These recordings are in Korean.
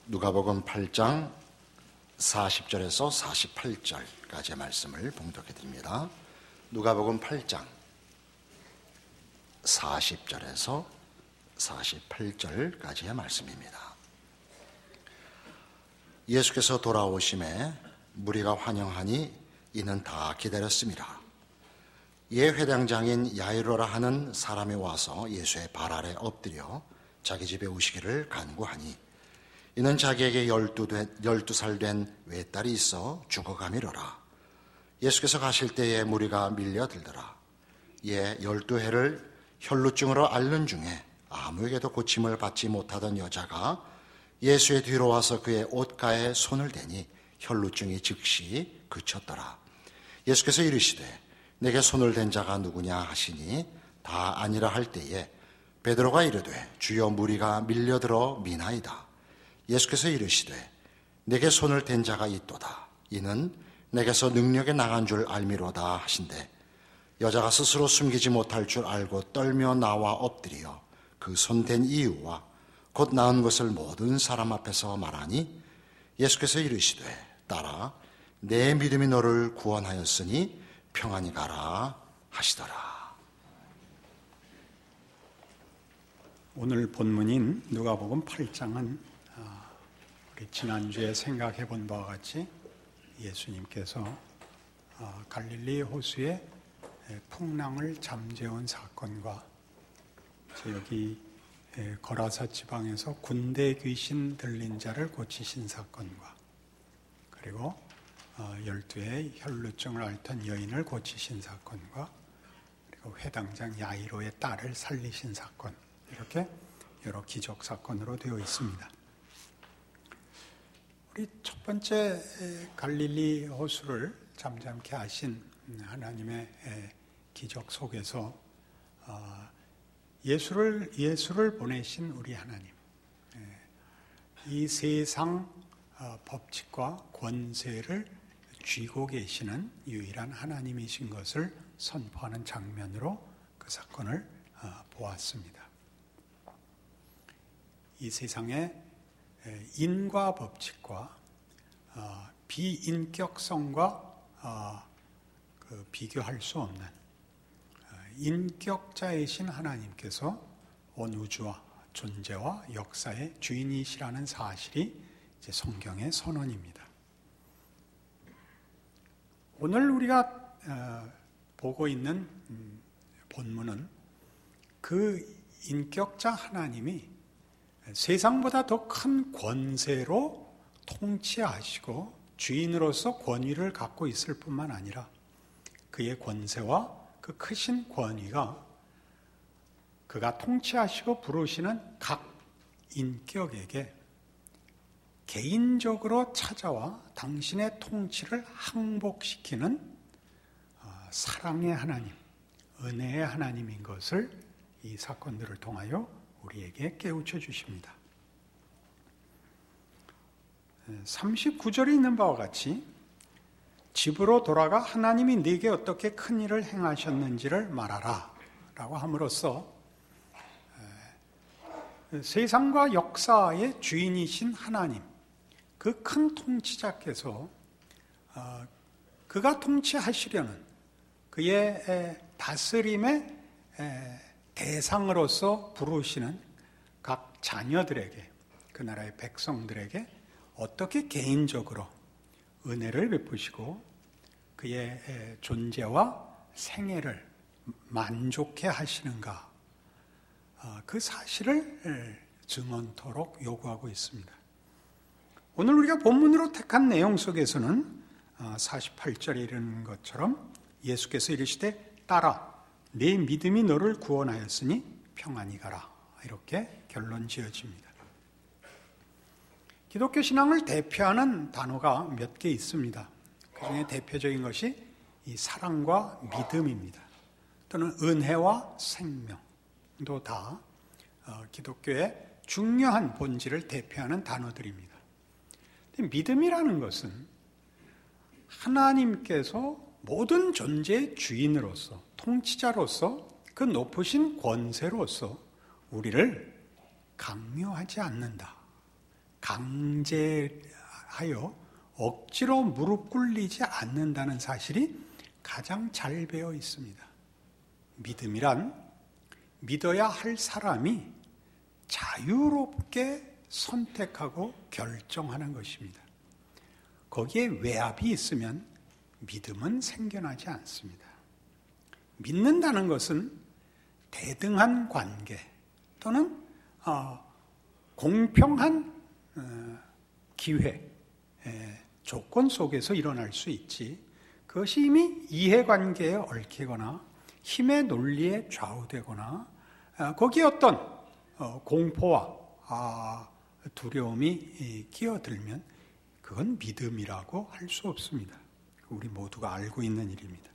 누가복음 8장 40절에서 48절까지의 말씀을 봉독해 드립니다. 누가복음 8장 40절에서 48절까지의 말씀입니다. 예수께서 돌아오심에 무리가 환영하니 이는 다 기다렸습니다. 예 회당장인 야이로라 하는 사람이 와서 예수의 발 아래 엎드려 자기 집에 오시기를 간구하니 이는 자기에게 12살 된 외딸이 있어 죽어가미러라. 예수께서 가실 때에 무리가 밀려들더라. 예 12해를 혈루증으로 앓는 중에 아무에게도 고침을 받지 못하던 여자가 예수의 뒤로 와서 그의 옷가에 손을 대니 혈루증이 즉시 그쳤더라. 예수께서 이르시되 내게 손을 댄 자가 누구냐 하시니 다 아니라 할 때에 베드로가 이르되 주여 무리가 밀려들어 미나이다. 예수께서 이르시되 내게 손을 댄 자가 있도다. 이는 내게서 능력이 나간 줄 알미로다 하신대 여자가 스스로 숨기지 못할 줄 알고 떨며 나와 엎드려 그 손 댄 이유와 곧 나은 것을 모든 사람 앞에서 말하니 예수께서 이르시되 딸아 내 믿음이 너를 구원하였으니 평안히 가라 하시더라. 오늘 본문인 누가복음 8장은 우리 지난주에 생각해 본 바와 같이 예수님께서 갈릴리 호수의 풍랑을 잠재운 사건과 여기 거라사 지방에서 군대 귀신 들린 자를 고치신 사건과 그리고 12의 혈루증을 앓던 여인을 고치신 사건과 그리고 회당장 야이로의 딸을 살리신 사건, 이렇게 여러 기적 사건으로 되어 있습니다. 우리 첫 번째 갈릴리 호수를 잠잠케 하신 하나님의 기적 속에서 예수를 보내신 우리 하나님, 이 세상 법칙과 권세를 쥐고 계시는 유일한 하나님이신 것을 선포하는 장면으로 그 사건을 보았습니다. 이 세상에 인과 법칙과 비인격성과 비교할 수 없는 인격자이신 하나님께서 온 우주와 존재와 역사의 주인이시라는 사실이 이제 성경의 선언입니다. 오늘 우리가 보고 있는 본문은 그 인격자 하나님이 세상보다 더 큰 권세로 통치하시고 주인으로서 권위를 갖고 있을 뿐만 아니라 그의 권세와 그 크신 권위가 그가 통치하시고 부르시는 각 인격에게 개인적으로 찾아와 당신의 통치를 항복시키는 사랑의 하나님, 은혜의 하나님인 것을 이 사건들을 통하여 우리에게 깨우쳐 주십니다. 39절에 있는 바와 같이 집으로 돌아가 하나님이 네게 어떻게 큰 일을 행하셨는지를 말하라 라고 함으로써 세상과 역사의 주인이신 하나님, 그 큰 통치자께서 그가 통치하시려는 그의 다스림의 대상으로서 부르시는 각 자녀들에게, 그 나라의 백성들에게 어떻게 개인적으로 은혜를 베푸시고 그의 존재와 생애를 만족해 하시는가, 그 사실을 증언토록 요구하고 있습니다. 오늘 우리가 본문으로 택한 내용 속에서는 48절에 이르는 것처럼 예수께서 이르시되 딸아 내 믿음이 너를 구원하였으니 평안히 가라, 이렇게 결론 지어집니다. 기독교 신앙을 대표하는 단어가 몇 개 있습니다. 그 중에 대표적인 것이 이 사랑과 믿음입니다. 또는 은혜와 생명도 다 기독교의 중요한 본질을 대표하는 단어들입니다. 믿음이라는 것은 하나님께서 모든 존재의 주인으로서, 통치자로서, 그 높으신 권세로서 우리를 강요하지 않는다, 강제하여 억지로 무릎 꿇리지 않는다는 사실이 가장 잘 배어 있습니다. 믿음이란 믿어야 할 사람이 자유롭게 선택하고 결정하는 것입니다. 거기에 외압이 있으면 믿음은 생겨나지 않습니다. 믿는다는 것은 대등한 관계 또는 공평한 기회, 조건 속에서 일어날 수 있지, 그것이 이미 이해관계에 얽히거나 힘의 논리에 좌우되거나 거기에 어떤 공포와 두려움이 끼어들면 그건 믿음이라고 할 수 없습니다. 우리 모두가 알고 있는 일입니다.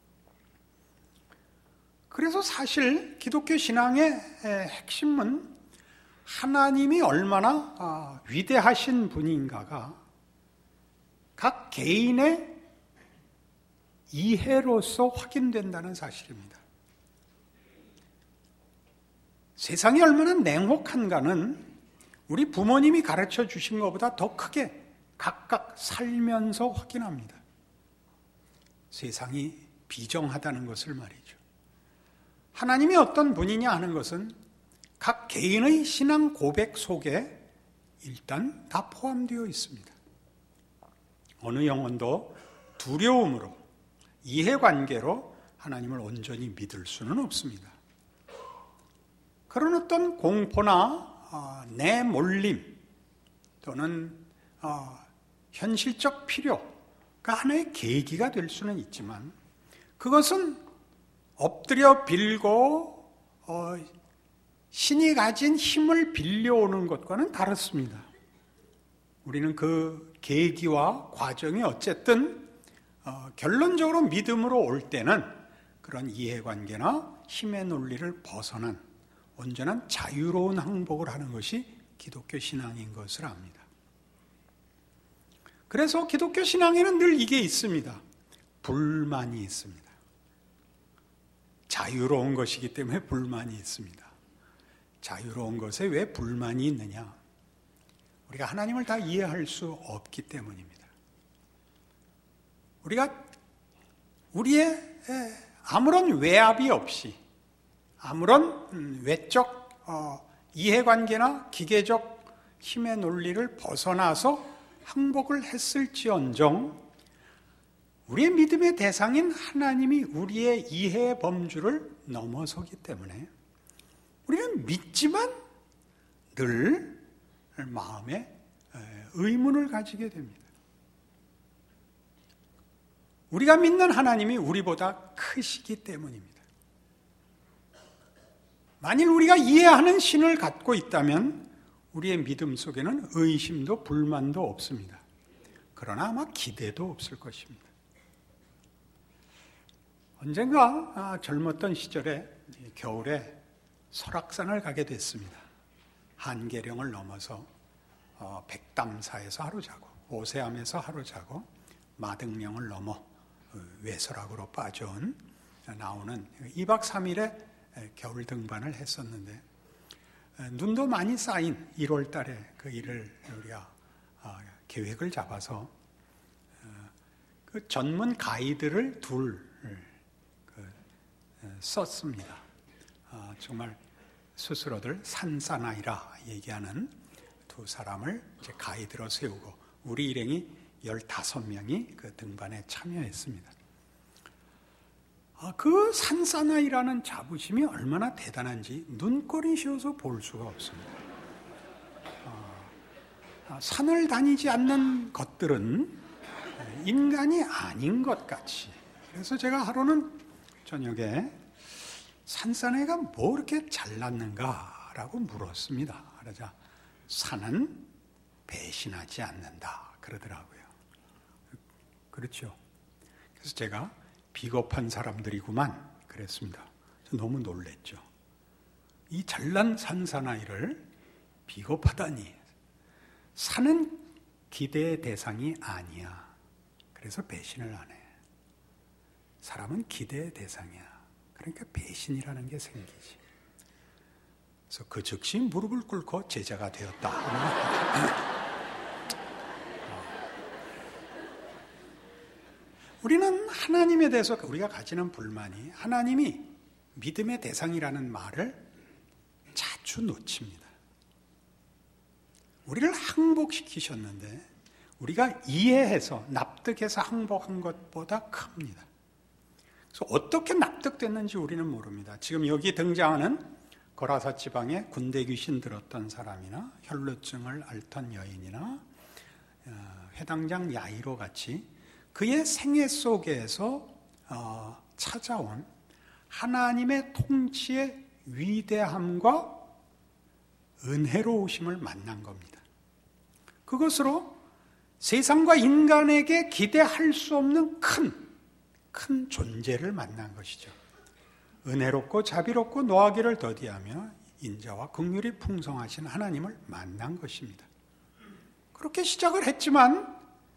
그래서 사실 기독교 신앙의 핵심은 하나님이 얼마나 위대하신 분인가가 각 개인의 이해로서 확인된다는 사실입니다. 세상이 얼마나 냉혹한가는 우리 부모님이 가르쳐 주신 것보다 더 크게 각각 살면서 확인합니다. 세상이 비정하다는 것을 말이죠. 하나님이 어떤 분이냐 하는 것은 각 개인의 신앙 고백 속에 일단 다 포함되어 있습니다. 어느 영혼도 두려움으로, 이해관계로 하나님을 온전히 믿을 수는 없습니다. 그런 어떤 공포나 내몰림 또는 현실적 필요가 하나의 계기가 될 수는 있지만 그것은 엎드려 빌고 신이 가진 힘을 빌려오는 것과는 다릅니다. 우리는 그 계기와 과정이 어쨌든 결론적으로 믿음으로 올 때는 그런 이해관계나 힘의 논리를 벗어난 온전한 자유로운 항복을 하는 것이 기독교 신앙인 것을 압니다. 그래서 기독교 신앙에는 늘 이게 있습니다. 불만이 있습니다. 자유로운 것이기 때문에 불만이 있습니다. 자유로운 것에 왜 불만이 있느냐? 우리가 하나님을 다 이해할 수 없기 때문입니다. 우리가 우리의 아무런 외압이 없이 아무런 외적 이해관계나 기계적 힘의 논리를 벗어나서 항복을 했을지언정 우리의 믿음의 대상인 하나님이 우리의 이해의 범주를 넘어서기 때문에 우리는 믿지만 늘 마음에 의문을 가지게 됩니다. 우리가 믿는 하나님이 우리보다 크시기 때문입니다. 만일 우리가 이해하는 신을 갖고 있다면 우리의 믿음 속에는 의심도 불만도 없습니다. 그러나 아마 기대도 없을 것입니다. 언젠가 젊었던 시절에 겨울에 설악산을 가게 됐습니다. 한계령을 넘어서 백담사에서 하루 자고 오세암에서 하루 자고 마등령을 넘어 외설악으로 빠져온 나오는 2박 3일의 겨울 등반을 했었는데 눈도 많이 쌓인 1월 달에 그 일을 우리가 계획을 잡아서 그 전문 가이드를 둘 썼습니다. 정말 스스로들 산사나이라 얘기하는 두 사람을 이제 가이드로 세우고 우리 일행이 15명이 그 등반에 참여했습니다. 그 산사나이라는 자부심이 얼마나 대단한지 눈꼴이 쉬어서 볼 수가 없습니다. 산을 다니지 않는 것들은 인간이 아닌 것 같이. 그래서 제가 하루는 저녁에 산사나이가 뭐 이렇게 잘났는가라고 물었습니다. 그러자 산은 배신하지 않는다 그러더라고요. 그렇죠. 그래서 제가 비겁한 사람들이구만 그랬습니다. 너무 놀랬죠. 이 잘난 산사나이를 비겁하다니. 산은 기대의 대상이 아니야. 그래서 배신을 안 해. 사람은 기대의 대상이야. 그러니까 배신이라는 게 생기지. 그래서 그 즉시 무릎을 꿇고 제자가 되었다. 하나님에 대해서 우리가 가지는 불만이 하나님이 믿음의 대상이라는 말을 자주 놓칩니다. 우리를 항복시키셨는데 우리가 이해해서 납득해서 항복한 것보다 큽니다. 그래서 어떻게 납득됐는지 우리는 모릅니다. 지금 여기 등장하는 거라사 지방에 군대 귀신 들었던 사람이나 혈루증을 앓던 여인이나 회당장 야이로 같이 그의 생애 속에서 찾아온 하나님의 통치의 위대함과 은혜로우심을 만난 겁니다. 그것으로 세상과 인간에게 기대할 수 없는 큰 존재를 만난 것이죠. 은혜롭고 자비롭고 노하기를 더디하며 인자와 긍휼이 풍성하신 하나님을 만난 것입니다. 그렇게 시작을 했지만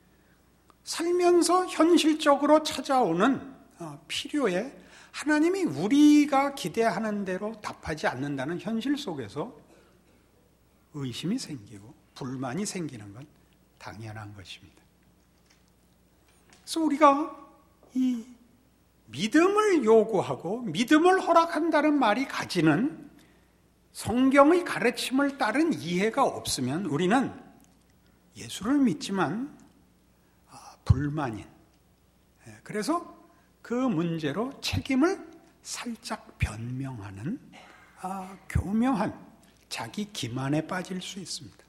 살면서 현실적으로 찾아오는 필요에 하나님이 우리가 기대하는 대로 답하지 않는다는 현실 속에서 의심이 생기고 불만이 생기는 건 당연한 것입니다. 그래서 우리가 이 믿음을 요구하고 믿음을 허락한다는 말이 가지는 성경의 가르침을 따른 이해가 없으면 우리는 예수를 믿지만 불만인, 그래서 그 문제로 책임을 살짝 변명하는 교묘한 자기 기만에 빠질 수 있습니다.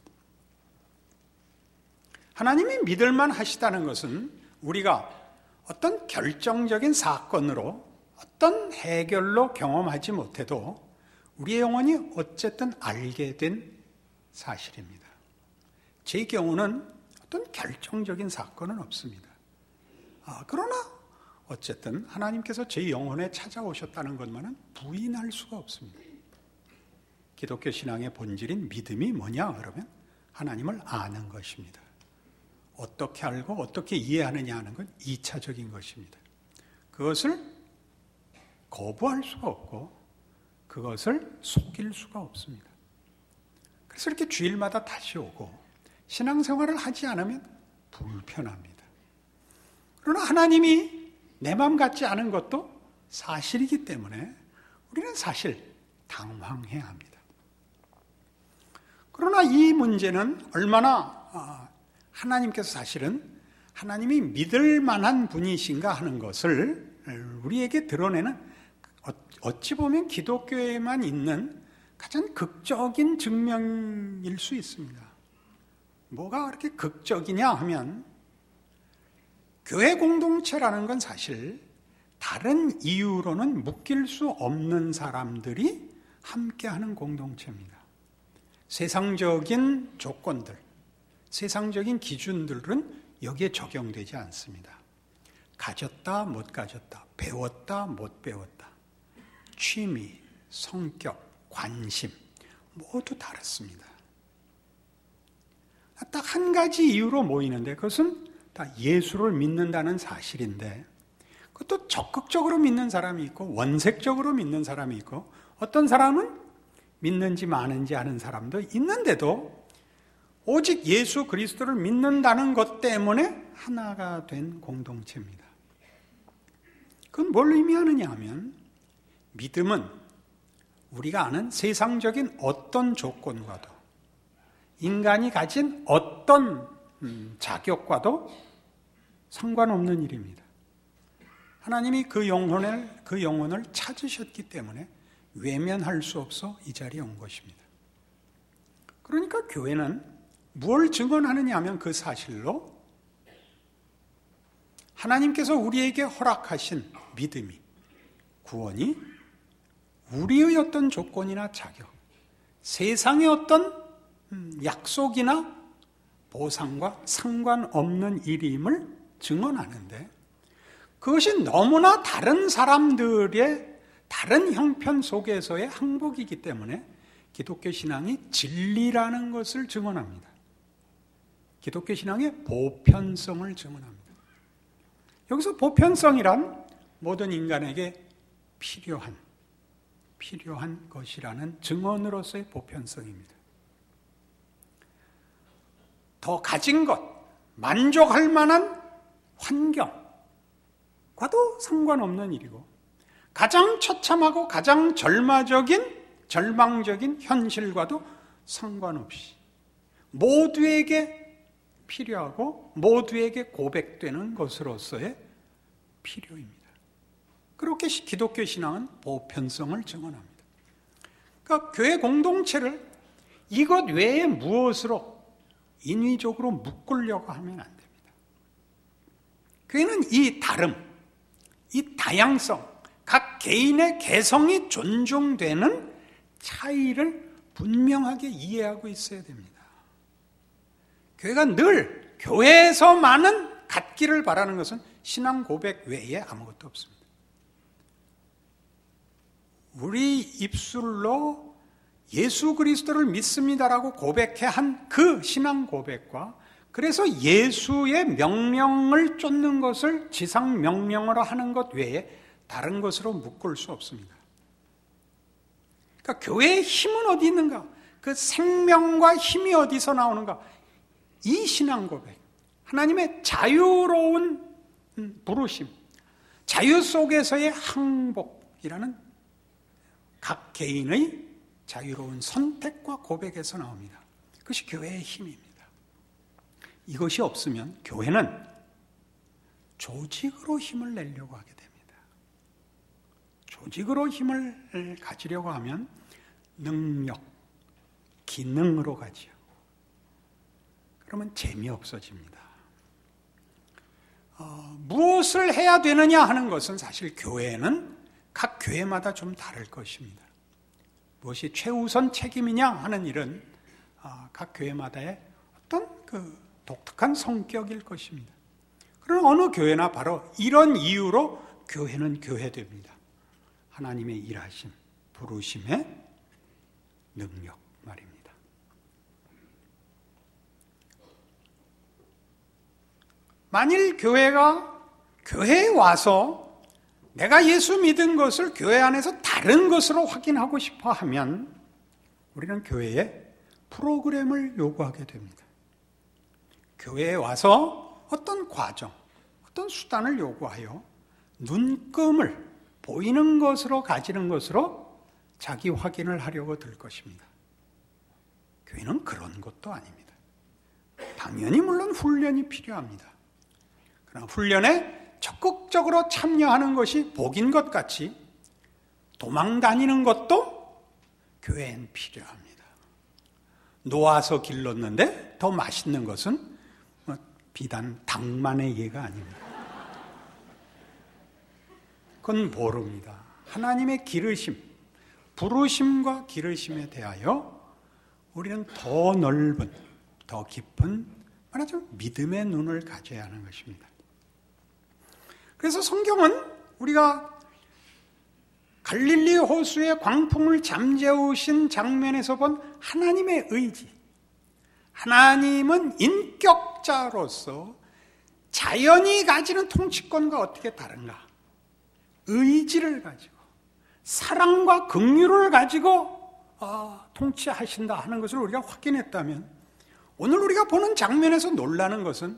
하나님이 믿을만 하시다는 것은 우리가 어떤 결정적인 사건으로 어떤 해결로 경험하지 못해도 우리의 영혼이 어쨌든 알게 된 사실입니다. 제 경우는 어떤 결정적인 사건은 없습니다. 그러나 어쨌든 하나님께서 제 영혼에 찾아오셨다는 것만은 부인할 수가 없습니다. 기독교 신앙의 본질인 믿음이 뭐냐 그러면 하나님을 아는 것입니다. 어떻게 알고 어떻게 이해하느냐 하는 건 2차적인 것입니다. 그것을 거부할 수가 없고 그것을 속일 수가 없습니다. 그래서 이렇게 주일마다 다시 오고 신앙생활을 하지 않으면 불편합니다. 그러나 하나님이 내 마음 같지 않은 것도 사실이기 때문에 우리는 사실 당황해야 합니다. 그러나 이 문제는 얼마나 하나님께서 사실은 하나님이 믿을 만한 분이신가 하는 것을 우리에게 드러내는 어찌 보면 기독교에만 있는 가장 극적인 증명일 수 있습니다. 뭐가 그렇게 극적이냐 하면 교회 공동체라는 건 사실 다른 이유로는 묶일 수 없는 사람들이 함께하는 공동체입니다. 세상적인 조건들, 세상적인 기준들은 여기에 적용되지 않습니다. 가졌다, 못 가졌다, 배웠다, 못 배웠다, 취미, 성격, 관심 모두 다릅니다. 딱 한 가지 이유로 모이는데 그것은 다 예수를 믿는다는 사실인데 그것도 적극적으로 믿는 사람이 있고 원색적으로 믿는 사람이 있고 어떤 사람은 믿는지 마는지 하는 사람도 있는데도 오직 예수 그리스도를 믿는다는 것 때문에 하나가 된 공동체입니다. 그건 뭘 의미하느냐 하면 믿음은 우리가 아는 세상적인 어떤 조건과도 인간이 가진 어떤 자격과도 상관없는 일입니다. 하나님이 그 영혼을 찾으셨기 때문에 외면할 수 없어 이 자리에 온 것입니다. 그러니까 교회는 무엇을 증언하느냐 하면 그 사실로 하나님께서 우리에게 허락하신 믿음이, 구원이 우리의 어떤 조건이나 자격, 세상의 어떤 약속이나 보상과 상관없는 일임을 증언하는데 그것이 너무나 다른 사람들의 다른 형편 속에서의 항복이기 때문에 기독교 신앙이 진리라는 것을 증언합니다. 기독교 신앙의 보편성을 증언합니다. 여기서 보편성이란 모든 인간에게 필요한 것이라는 증언으로서의 보편성입니다. 더 가진 것, 만족할 만한 환경, 과도 상관없는 일이고 가장 처참하고 가장 절망적인 현실과도 상관없이 모두에게 필요하고 모두에게 고백되는 것으로서의 필요입니다. 그렇게 기독교 신앙은 보편성을 증언합니다. 그러니까 교회 공동체를 이것 외에 무엇으로 인위적으로 묶으려고 하면 안 됩니다. 교회는 이 다름, 이 다양성, 각 개인의 개성이 존중되는 차이를 분명하게 이해하고 있어야 됩니다. 교회가 늘 교회에서만은 갖기를 바라는 것은 신앙 고백 외에 아무것도 없습니다. 우리 입술로 예수 그리스도를 믿습니다라고 고백해 한 그 신앙 고백과 그래서 예수의 명령을 쫓는 것을 지상 명령으로 하는 것 외에 다른 것으로 묶을 수 없습니다. 그러니까 교회의 힘은 어디 있는가? 그 생명과 힘이 어디서 나오는가? 이 신앙 고백, 하나님의 자유로운 부르심, 자유 속에서의 항복이라는 각 개인의 자유로운 선택과 고백에서 나옵니다. 그것이 교회의 힘입니다. 이것이 없으면 교회는 조직으로 힘을 내려고 하게 됩니다. 조직으로 힘을 가지려고 하면 능력, 기능으로 가지요. 그러면 재미없어집니다. 무엇을 해야 되느냐 하는 것은 사실 교회는 각 교회마다 좀 다를 것입니다. 무엇이 최우선 책임이냐 하는 일은 각 교회마다의 어떤 그 독특한 성격일 것입니다. 그러나 어느 교회나 바로 이런 이유로 교회는 교회됩니다. 하나님의 일하심, 부르심의 능력 말입니다. 만일 교회에 와서 내가 예수 믿은 것을 교회 안에서 다른 것으로 확인하고 싶어 하면 우리는 교회에 프로그램을 요구하게 됩니다. 교회에 와서 어떤 과정, 어떤 수단을 요구하여 눈금을 보이는 것으로 가지는 것으로 자기 확인을 하려고 들 것입니다. 교회는 그런 것도 아닙니다. 당연히 물론 훈련이 필요합니다. 그러나 훈련에 적극적으로 참여하는 것이 복인 것 같이 도망 다니는 것도 교회엔 필요합니다. 놓아서 길렀는데 더 맛있는 것은 비단 닭만의 예가 아닙니다. 그건 모릅니다. 하나님의 기르심, 부르심과 기르심에 대하여 우리는 더 넓은, 더 깊은, 말하자면 믿음의 눈을 가져야 하는 것입니다. 그래서 성경은 우리가 갈릴리 호수의 광풍을 잠재우신 장면에서 본 하나님의 의지, 하나님은 인격자로서 자연이 가지는 통치권과 어떻게 다른가? 의지를 가지고 사랑과 긍휼을 가지고 통치하신다 하는 것을 우리가 확인했다면 오늘 우리가 보는 장면에서 놀라는 것은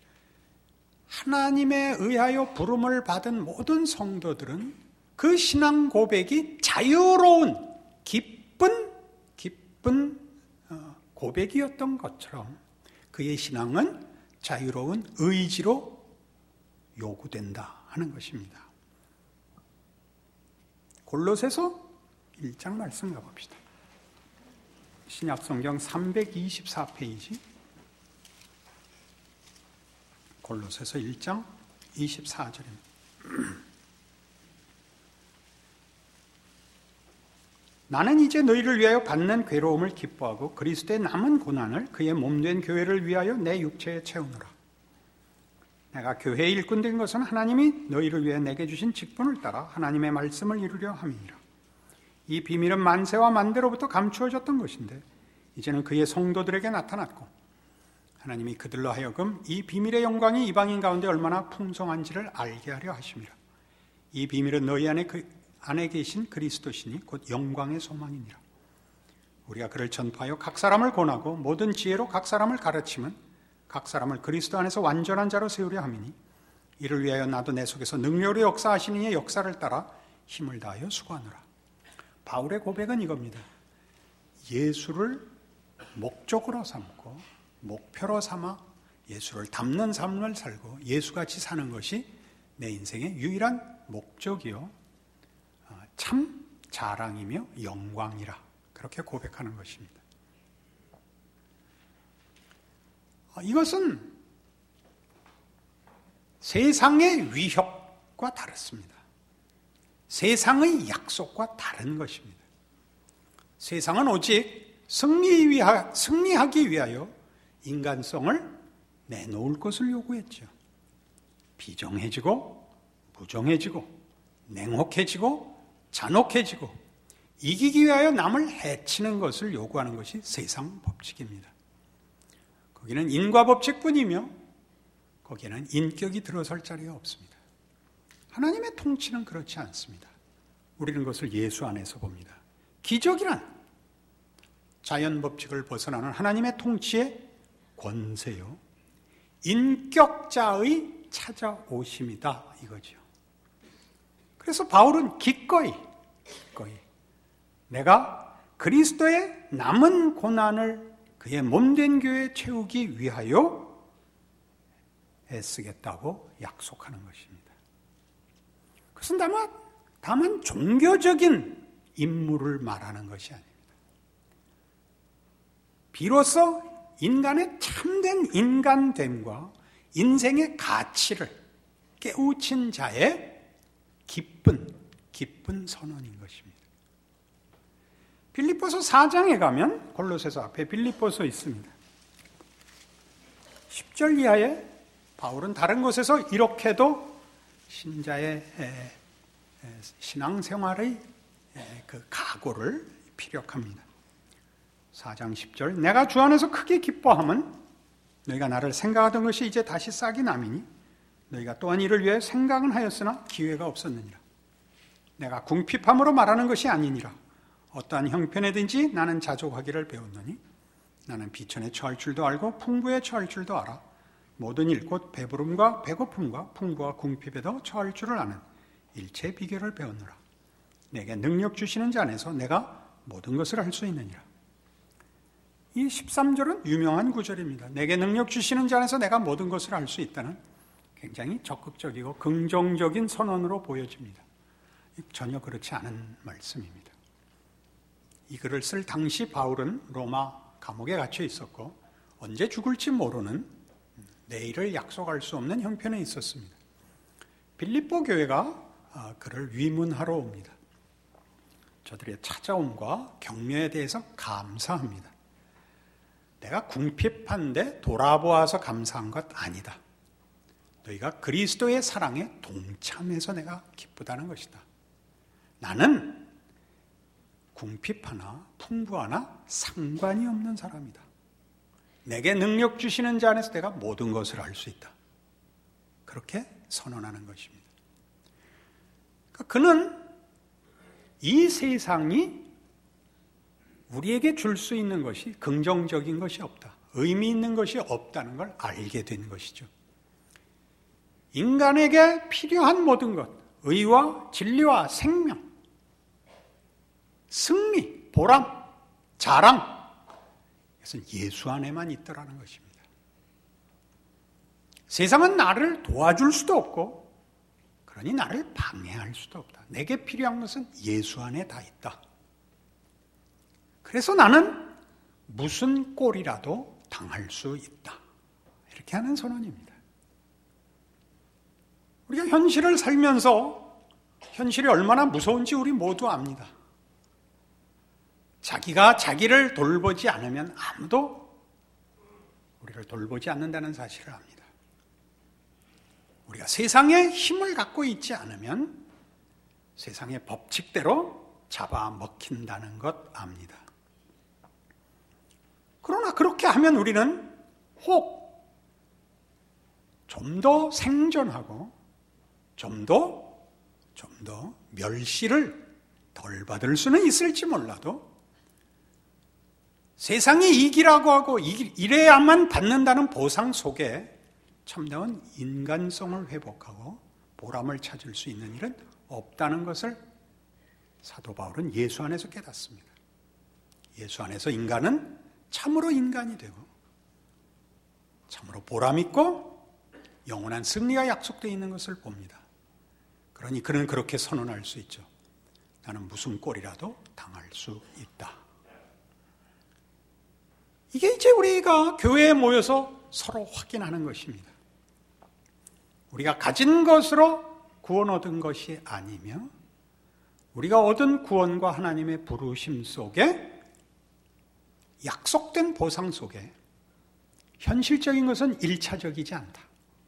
하나님에 의하여 부름을 받은 모든 성도들은 그 신앙 고백이 자유로운 기쁜 고백이었던 것처럼 그의 신앙은 자유로운 의지로 요구된다 하는 것입니다. 골로새서 1장 말씀 가봅시다. 신약성경 324페이지 골로새서 1장 24절입니다. 나는 이제 너희를 위하여 받는 괴로움을 기뻐하고 그리스도의 남은 고난을 그의 몸된 교회를 위하여 내 육체에 채우노라. 내가 교회의 일꾼 된 것은 하나님이 너희를 위해 내게 주신 직분을 따라 하나님의 말씀을 이루려 함이니라. 이 비밀은 만세와 만대로부터 감추어졌던 것인데 이제는 그의 성도들에게 나타났고 하나님이 그들로 하여금 이 비밀의 영광이 이방인 가운데 얼마나 풍성한지를 알게 하려 하심이라. 이 비밀은 너희 안에 계신 그리스도시니 곧 영광의 소망이니라. 우리가 그를 전파하여 각 사람을 권하고 모든 지혜로 각 사람을 가르치면 각 사람을 그리스도 안에서 완전한 자로 세우려 함이니 이를 위하여 나도 내 속에서 능력으로 역사하시는 이의 역사를 따라 힘을 다하여 수고하노라. 바울의 고백은 이겁니다. 예수를 목적으로 삼고 목표로 삼아 예수를 닮는 삶을 살고 예수같이 사는 것이 내 인생의 유일한 목적이요 참 자랑이며 영광이라 그렇게 고백하는 것입니다. 이것은 세상의 위협과 다릅니다. 세상의 약속과 다른 것입니다. 세상은 오직 승리하기 위하여 인간성을 내놓을 것을 요구했죠. 비정해지고 무정해지고 냉혹해지고 잔혹해지고 이기기 위하여 남을 해치는 것을 요구하는 것이 세상 법칙입니다. 거기는 인과법칙뿐이며 거기에는 인격이 들어설 자리가 없습니다. 하나님의 통치는 그렇지 않습니다. 우리는 그것을 예수 안에서 봅니다. 기적이란 자연법칙을 벗어나는 하나님의 통치의 권세요 인격자의 찾아오심이다 이거죠. 그래서 바울은 기꺼이 내가 그리스도의 남은 고난을 그의 몸된 교회에 채우기 위하여 애쓰겠다고 약속하는 것입니다. 그것은 다만 종교적인 임무를 말하는 것이 아닙니다. 비로소 인간의 참된 인간됨과 인생의 가치를 깨우친 자의 기쁜 선언인 것입니다. 빌립보서 4장에 가면 골로새서 앞에 빌립보서 있습니다. 10절 이하에 바울은 다른 곳에서 이렇게도 신자의 신앙생활의 그 각오를 피력합니다. 4장 10절 내가 주 안에서 크게 기뻐함은 너희가 나를 생각하던 것이 이제 다시 싹이 남이니 너희가 또한 이를 위해 생각은 하였으나 기회가 없었느니라. 내가 궁핍함으로 말하는 것이 아니니라. 어떠한 형편에든지 나는 자족하기를 배웠노니 나는 비천에 처할 줄도 알고 풍부에 처할 줄도 알아. 모든 일 곧 배부름과 배고픔과 풍부와 궁핍에도 처할 줄을 아는 일체의 비결을 배웠노라. 내게 능력 주시는 자 안에서 내가 모든 것을 할 수 있느니라. 이 13절은 유명한 구절입니다. 내게 능력 주시는 자 안에서 내가 모든 것을 할 수 있다는 굉장히 적극적이고 긍정적인 선언으로 보여집니다. 전혀 그렇지 않은 말씀입니다. 이 글을 쓸 당시 바울은 로마 감옥에 갇혀 있었고 언제 죽을지 모르는 내일을 약속할 수 없는 형편에 있었습니다. 빌립보 교회가 그를 위문하러 옵니다. 저들의 찾아옴과 격려에 대해서 감사합니다. 내가 궁핍한데 돌아보아서 감사한 것 아니다. 너희가 그리스도의 사랑에 동참해서 내가 기쁘다는 것이다. 나는 궁핍하나 풍부하나 상관이 없는 사람이다. 내게 능력 주시는 자 안에서 내가 모든 것을 할 수 있다. 그렇게 선언하는 것입니다. 그는 이 세상이 우리에게 줄 수 있는 것이 긍정적인 것이 없다. 의미 있는 것이 없다는 걸 알게 된 것이죠. 인간에게 필요한 모든 것, 의와 진리와 생명, 승리, 보람, 자랑, 이것은 예수 안에만 있더라는 것입니다. 세상은 나를 도와줄 수도 없고 그러니 나를 방해할 수도 없다. 내게 필요한 것은 예수 안에 다 있다. 그래서 나는 무슨 꼴이라도 당할 수 있다. 이렇게 하는 선언입니다. 우리가 현실을 살면서 현실이 얼마나 무서운지 우리 모두 압니다. 자기가 자기를 돌보지 않으면 아무도 우리를 돌보지 않는다는 사실을 압니다. 우리가 세상의 힘을 갖고 있지 않으면 세상의 법칙대로 잡아먹힌다는 것 압니다. 그러나 그렇게 하면 우리는 혹 좀 더 생존하고 좀 더 멸시를 덜 받을 수는 있을지 몰라도 세상이 이기라고 하고 이래야만 받는다는 보상 속에 참다운 인간성을 회복하고 보람을 찾을 수 있는 일은 없다는 것을 사도 바울은 예수 안에서 깨닫습니다. 예수 안에서 인간은 참으로 인간이 되고 참으로 보람 있고 영원한 승리가 약속되어 있는 것을 봅니다. 그러니 그는 그렇게 선언할 수 있죠. 나는 무슨 꼴이라도 당할 수 있다. 이게 이제 우리가 교회에 모여서 서로 확인하는 것입니다. 우리가 가진 것으로 구원 얻은 것이 아니며 우리가 얻은 구원과 하나님의 부르심 속에 약속된 보상 속에 현실적인 것은 1차적이지 않다.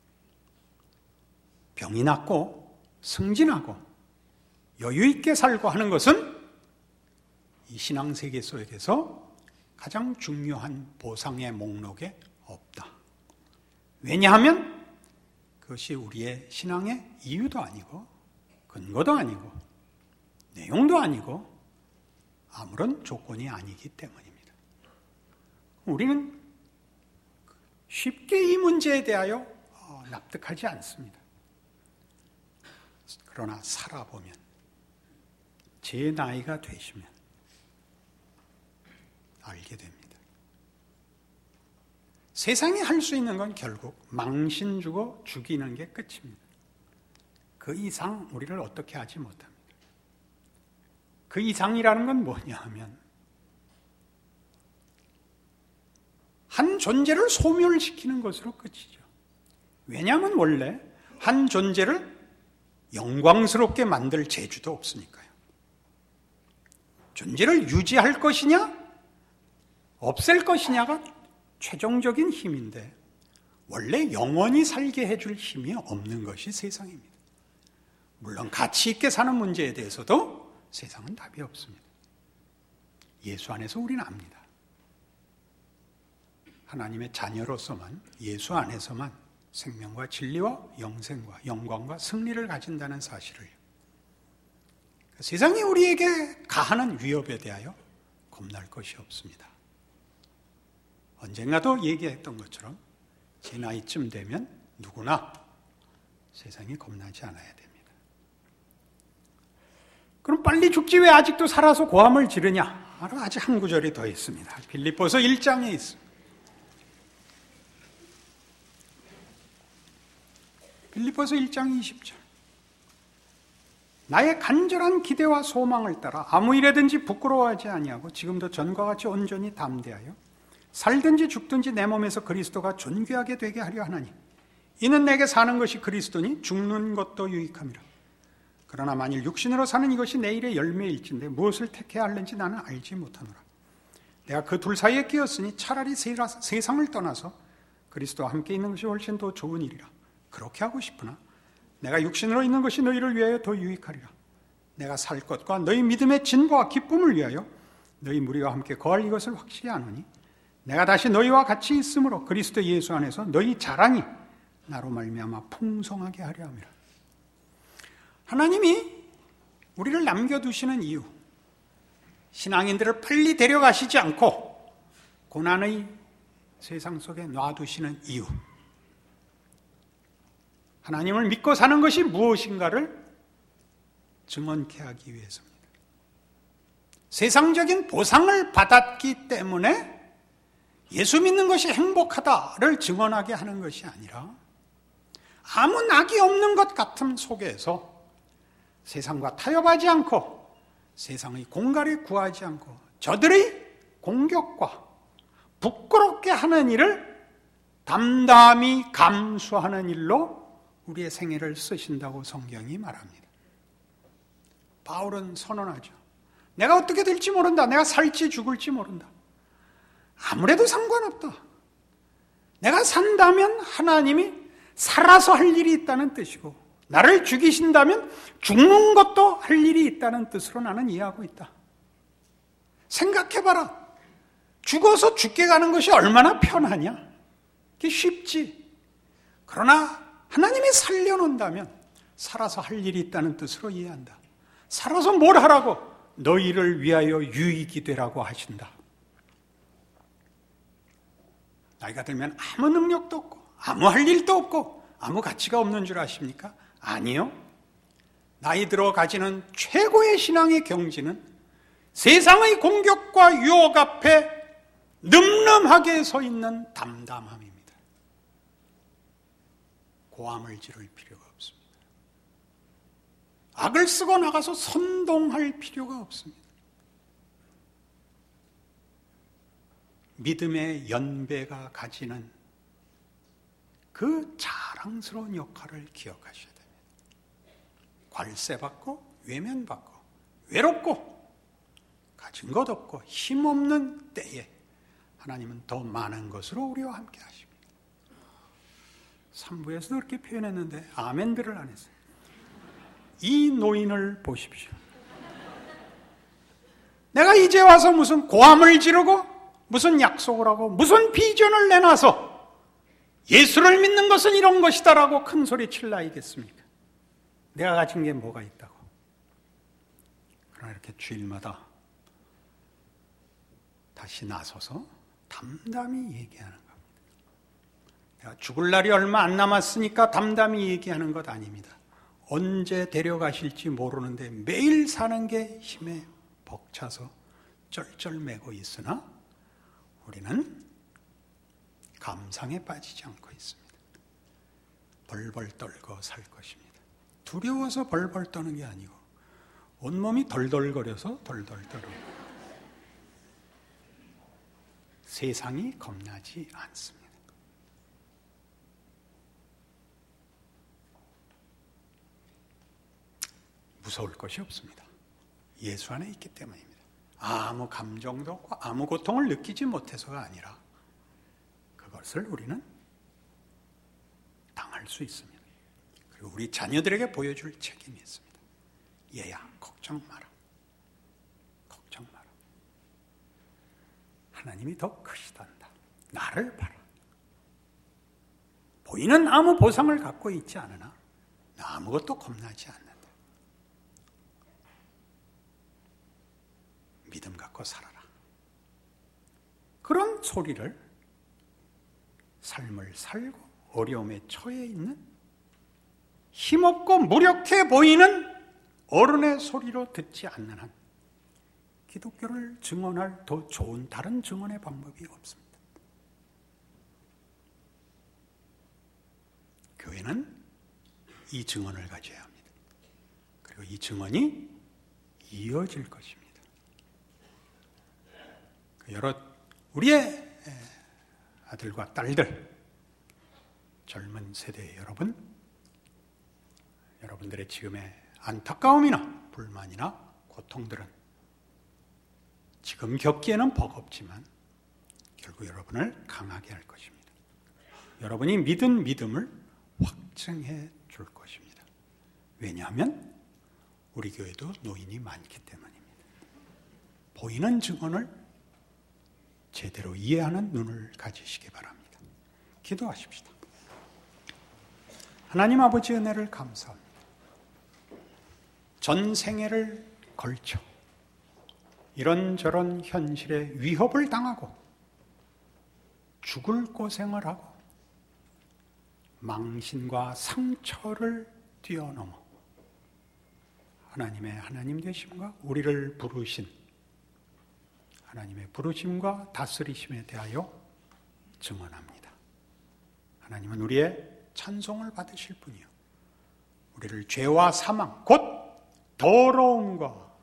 병이 낫고 승진하고 여유 있게 살고 하는 것은 이 신앙세계 속에서 가장 중요한 보상의 목록에 없다. 왜냐하면 그것이 우리의 신앙의 이유도 아니고 근거도 아니고 내용도 아니고 아무런 조건이 아니기 때문입니다. 우리는 쉽게 이 문제에 대하여 납득하지 않습니다. 그러나 살아보면 제 나이가 되시면 알게 됩니다. 세상이 할 수 있는 건 결국 망신 주고 죽이는 게 끝입니다. 그 이상 우리를 어떻게 하지 못합니다. 그 이상이라는 건 뭐냐 하면 한 존재를 소멸시키는 것으로 끝이죠. 왜냐하면 원래 한 존재를 영광스럽게 만들 재주도 없으니까요. 존재를 유지할 것이냐 없앨 것이냐가 최종적인 힘인데 원래 영원히 살게 해줄 힘이 없는 것이 세상입니다. 물론 가치 있게 사는 문제에 대해서도 세상은 답이 없습니다. 예수 안에서 우리는 압니다. 하나님의 자녀로서만 예수 안에서만 생명과 진리와 영생과 영광과 승리를 가진다는 사실을 세상이 우리에게 가하는 위협에 대하여 겁날 것이 없습니다. 언젠가도 얘기했던 것처럼 제 나이쯤 되면 누구나 세상이 겁나지 않아야 됩니다. 그럼 빨리 죽지 왜 아직도 살아서 고함을 지르냐? 아직 한 구절이 더 있습니다. 빌립보서 1장에 있습니다. 빌립보서 1장 20절. 나의 간절한 기대와 소망을 따라 아무 일에든지 부끄러워하지 아니하고 지금도 전과 같이 온전히 담대하여 살든지 죽든지 내 몸에서 그리스도가 존귀하게 되게 하려 하나니 이는 내게 사는 것이 그리스도니 죽는 것도 유익함이라. 그러나 만일 육신으로 사는 이것이 내일의 열매일진데 무엇을 택해야 하는지 나는 알지 못하노라. 내가 그 둘 사이에 끼었으니 차라리 세상을 떠나서 그리스도와 함께 있는 것이 훨씬 더 좋은 일이라. 그렇게 하고 싶으나 내가 육신으로 있는 것이 너희를 위하여 더 유익하리라. 내가 살 것과 너희 믿음의 진보와 기쁨을 위하여 너희 무리와 함께 거할 이것을 확실히 아노니 내가 다시 너희와 같이 있으므로 그리스도 예수 안에서 너희 자랑이 나로 말미암아 풍성하게 하려 함이라. 하나님이 우리를 남겨두시는 이유, 신앙인들을 빨리 데려가시지 않고 고난의 세상 속에 놔두시는 이유, 하나님을 믿고 사는 것이 무엇인가를 증언케 하기 위해서입니다. 세상적인 보상을 받았기 때문에 예수 믿는 것이 행복하다를 증언하게 하는 것이 아니라 아무 낙이 없는 것 같은 속에서 세상과 타협하지 않고 세상의 공갈에 구하지 않고 저들의 공격과 부끄럽게 하는 일을 담담히 감수하는 일로 우리의 생애를 쓰신다고 성경이 말합니다. 바울은 선언하죠. 내가 어떻게 될지 모른다. 내가 살지 죽을지 모른다. 아무래도 상관없다. 내가 산다면 하나님이 살아서 할 일이 있다는 뜻이고 나를 죽이신다면 죽는 것도 할 일이 있다는 뜻으로 나는 이해하고 있다. 생각해봐라. 죽어서 죽게 가는 것이 얼마나 편하냐? 그게 쉽지. 그러나 하나님이 살려놓는다면 살아서 할 일이 있다는 뜻으로 이해한다. 살아서 뭘 하라고? 너희를 위하여 유익이 되라고 하신다. 나이가 들면 아무 능력도 없고 아무 할 일도 없고 아무 가치가 없는 줄 아십니까? 아니요. 나이 들어 가지는 최고의 신앙의 경지는 세상의 공격과 유혹 앞에 늠름하게 서 있는 담담함입니다. 고함을 지를 필요가 없습니다. 악을 쓰고 나가서 선동할 필요가 없습니다. 믿음의 연배가 가지는 그 자랑스러운 역할을 기억하셔야 됩니다. 괄세받고 외면받고 외롭고 가진 것 없고 힘없는 때에 하나님은 더 많은 것으로 우리와 함께 하십니다. 3부에서도 그렇게 표현했는데 아멘들을 안 했어요. 이 노인을 보십시오. 내가 이제 와서 무슨 고함을 지르고 무슨 약속을 하고 무슨 비전을 내놔서 예수를 믿는 것은 이런 것이다라고 큰 소리 칠 나이겠습니까? 내가 가진 게 뭐가 있다고. 그러나 이렇게 주일마다 다시 나서서 담담히 얘기하는 겁니다. 내가 죽을 날이 얼마 안 남았으니까 담담히 얘기하는 것 아닙니다. 언제 데려가실지 모르는데 매일 사는 게 힘에 벅차서 쩔쩔매고 있으나 우리는 감상에 빠지지 않고 있습니다. 벌벌 떨고 살 것입니다. 두려워서 벌벌 떠는 게 아니고 온몸이 덜덜거려서 덜덜 떨어. 세상이 겁나지 않습니다. 무서울 것이 없습니다. 예수 안에 있기 때문입니다. 아무 감정도 없고 아무 고통을 느끼지 못해서가 아니라 그것을 우리는 당할 수 있습니다. 그리고 우리 자녀들에게 보여줄 책임이 있습니다. 얘야, 걱정 마라. 걱정 마라. 하나님이 더 크시단다. 나를 봐라. 보이는 아무 보상을 갖고 있지 않으나 나 아무것도 겁나지 않는다. 믿음 갖고 살아라. 그런 소리를 삶을 살고 어려움에 처해 있는 힘없고 무력해 보이는 어른의 소리로 듣지 않는 한 기독교를 증언할 더 좋은 다른 증언의 방법이 없습니다. 교회는 이 증언을 가져야 합니다. 그리고 이 증언이 이어질 것입니다. 여러 우리의 아들과 딸들, 젊은 세대의 여러분들의 지금의 안타까움이나 불만이나 고통들은 지금 겪기에는 버겁지만 결국 여러분을 강하게 할 것입니다. 여러분이 믿은 믿음을 확증해 줄 것입니다. 왜냐하면 우리 교회도 노인이 많기 때문입니다. 보이는 증언을 제대로 이해하는 눈을 가지시기 바랍니다. 기도하십시다. 하나님 아버지 은혜를 감사합니다. 전 생애를 걸쳐 이런저런 현실의 위협을 당하고 죽을 고생을 하고 망신과 상처를 뛰어넘어 하나님의 하나님 되심과 우리를 부르신 하나님의 부르심과 다스리심에 대하여 증언합니다. 하나님은 우리의 찬송을 받으실 분이요 우리를 죄와 사망 곧 더러움과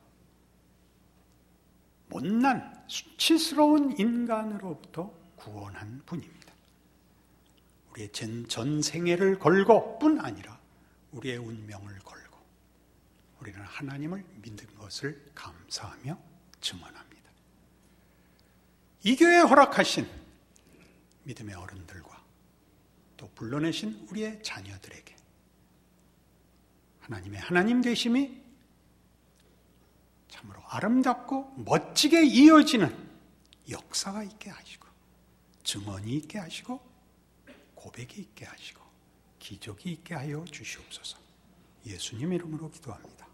못난 수치스러운 인간으로부터 구원한 분입니다. 우리의 전 생애를 걸고 뿐 아니라 우리의 운명을 걸고 우리는 하나님을 믿는 것을 감사하며 증언합니다. 이 교회에 허락하신 믿음의 어른들과 또 불러내신 우리의 자녀들에게 하나님의 하나님 되심이 참으로 아름답고 멋지게 이어지는 역사가 있게 하시고 증언이 있게 하시고 고백이 있게 하시고 기적이 있게 하여 주시옵소서. 예수님 이름으로 기도합니다.